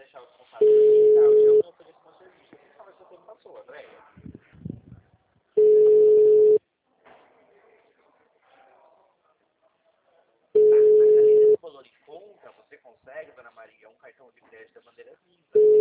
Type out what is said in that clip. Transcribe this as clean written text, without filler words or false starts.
deixar os contatos aqui, tá? Eu chamo e ofereço meu serviço. Você conversa com a pessoa, Andréia. Mas além desse valor em conta, você consegue, dona Maria, um cartão de crédito da Bandeira Visa.